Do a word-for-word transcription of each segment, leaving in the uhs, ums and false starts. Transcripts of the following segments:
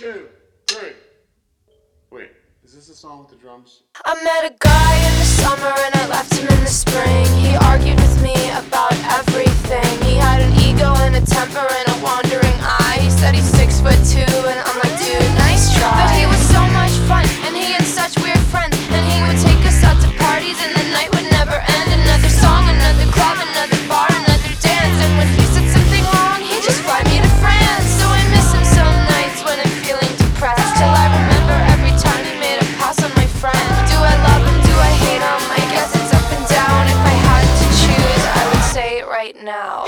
two, three. Wait, is this the song with the drums? I met a guy in the summer and I left him in the spring. He argued with me about everything. He had an ego and a temper and a wandering eye. He said he's six foot two and I'm like, dude, nice try. But he was so much fun and he had such weird friends. And he would take us out to parties and the night would never end. Another song, another club, another bar, another dance. And when he said something wrong, he'd just fly me to France. So I miss him some nights when I'm feeling depressed. Till I remember every time he made a pass on my friend. Do I love him? Do I hate him? I guess it's up and down. If I had to choose, I would say it right now.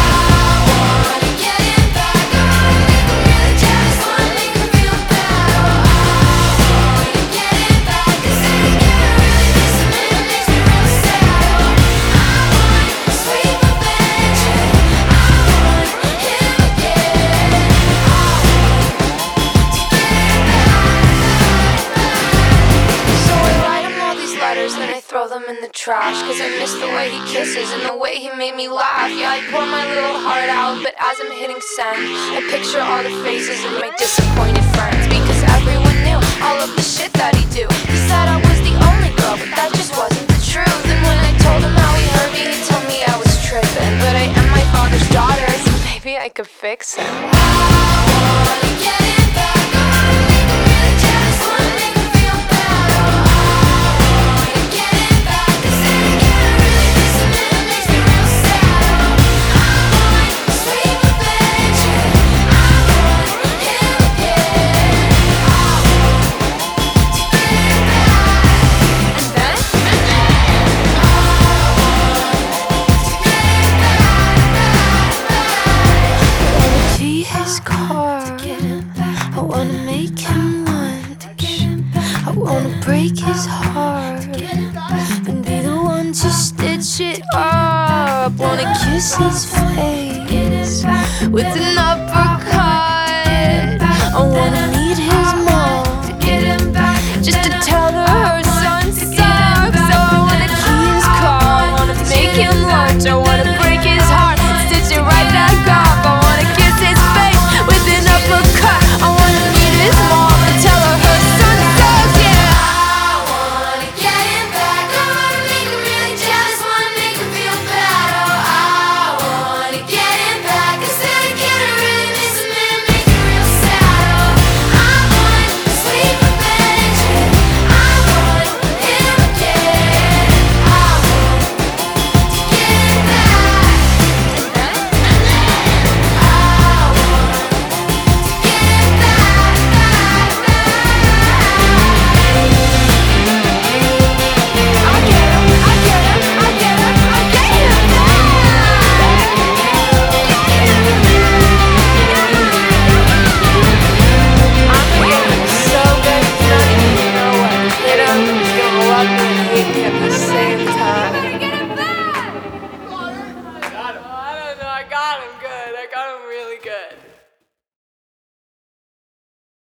And I throw them in the trash, cause I miss the way he kisses and the way he made me laugh. Yeah, I pour my little heart out, but as I'm hitting send, I picture all the faces of my disappointed friends. Because everyone knew all of the shit that he do. He said I was the only girl, but that just wasn't the truth. And when I told him how he hurt me, he told me I was tripping. But I am my father's daughter, so maybe I could fix him. I wanna get it back. I wanna make him lunch. I wanna break his heart and be the one to stitch it up. Wanna kiss his face.